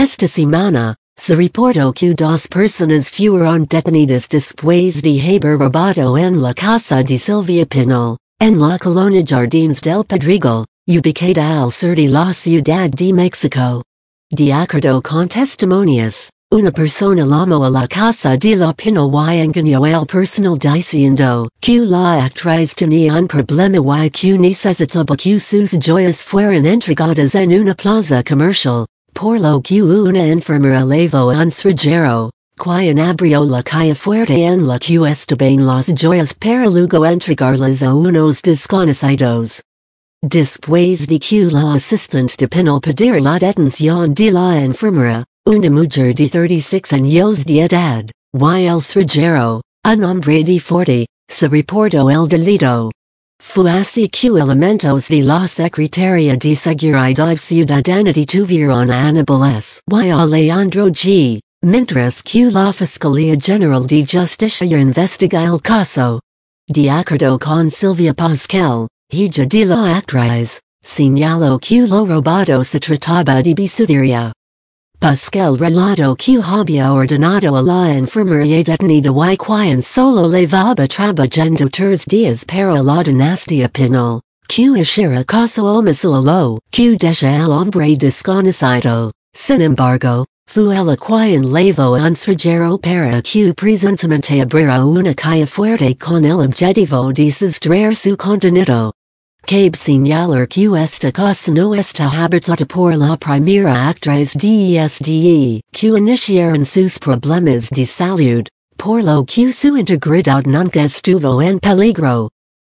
esta semana, se reportó que dos personas fueron detenidas después de haber robado en la casa de Silvia Pinal, en la colonia Jardines del Pedregal, ubicada al sur de la Ciudad de México. De acuerdo con testimonios, una persona llamó a la casa de la Pinal y engañó al personal diciendo que la actriz tenía un problema y que necesitaba que sus joyas fueran entregadas en una plaza comercial, por lo que una enfermera llevó un cerrajero, quien abrió la caja fuerte en la que estaban las joyas para luego entregarlas a unos desconocidos. Después de que la asistente de Pinal pidiera la detención de la enfermera, una mujer de 36 años de edad, y el cerrajero, un hombre de 40, se reportó el delito. Fue así que elementos de la Secretaría de Seguridad Ciudadana detuvieron a Aníbal S. y Alejandro G., mientras que la Fiscalía General de Justicia investiga el caso. De acuerdo con Silvia Pascal, hija de la actriz, señaló que lo robado se trataba de bisutería. Pascal relató que había ordenado a la enfermería detenida y quien solo llevaba trabajando 3 días para la dinastía Pinal, que hiciera caso omiso a lo que deja el hombre desconocido. Sin embargo, fue él quien llevó un cerrajero para que presuntamente abriera una caja fuerte con el objetivo de sustraer su contenido. Cabe señalar que esta casa no está habitada por la primera actriz de ESDE que iniciaron sus problemas de salud, por lo que su integridad nunca estuvo en peligro.